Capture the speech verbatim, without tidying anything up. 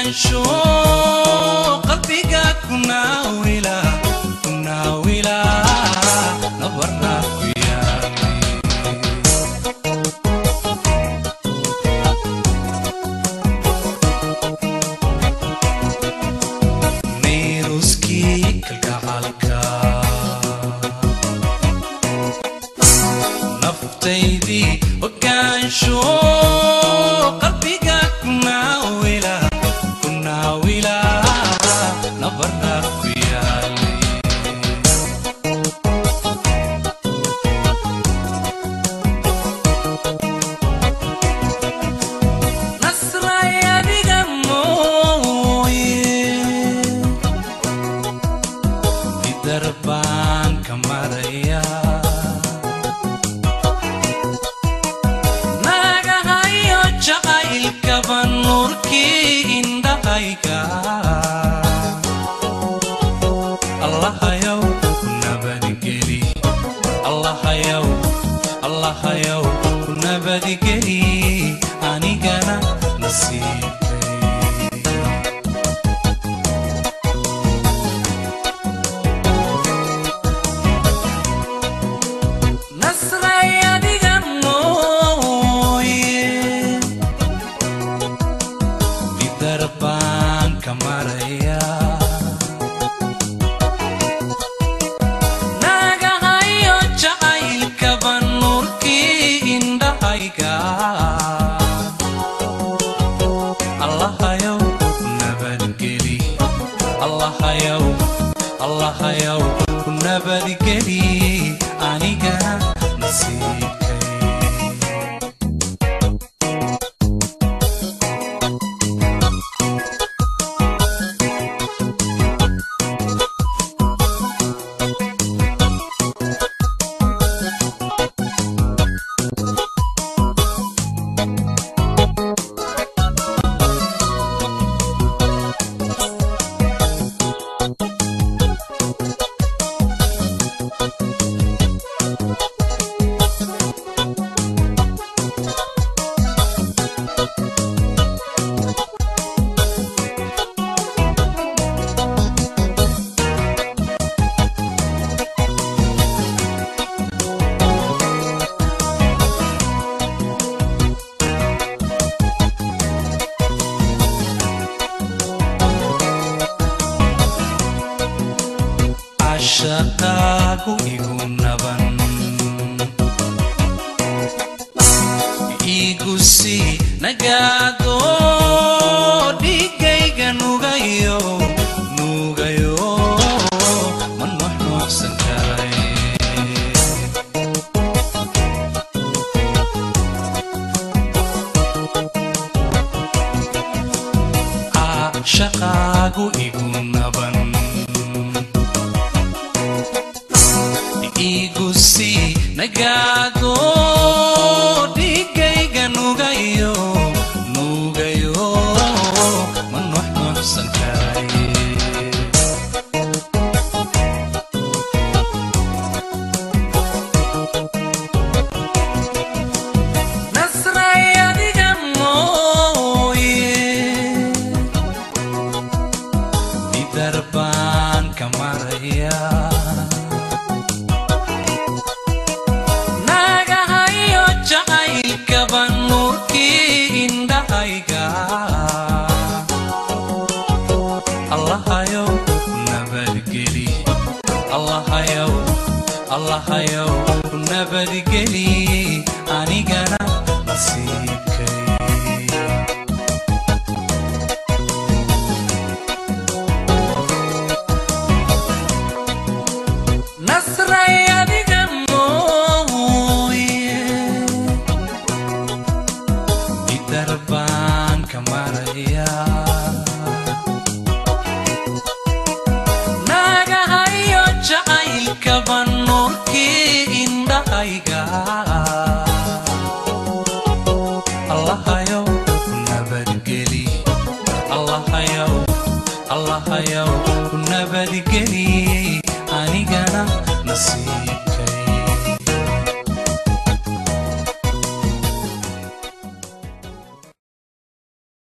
شو قلبك كنا ولا كنا ولا نبرنا وياي نيروسكي كالكعالكا نفتيدي وكان شو قلبك كنا ولا كنا ولا نبرنا وياي نصر يا بجموي في دربان كماريا naga hayo jacaylka banurkii indhahayga allahayow nabadgeli allahayow allahayow nabadgeli anigana nasiibkay nasraya دربان كماريا naga hayo jacaylka banurkii indhahayga allahayow nabadgeli allahayow allahayow nabadgeli anigana nasiibkay shaqaagu igu naban igu sii nagaado dhigayga nugayo nugayo man nuxnuuxsan karay shaqaagu igu naban igusi nagaado dhigayga nugayo nugayo man nuxnuuxsan karay nasraya digamooye di darbaan kamaraya jacaylka banurkii indhahayga allahayow nabadgeli allahayow allahayow nabadgeli anigana nasiibkay nasraya دربان كماريا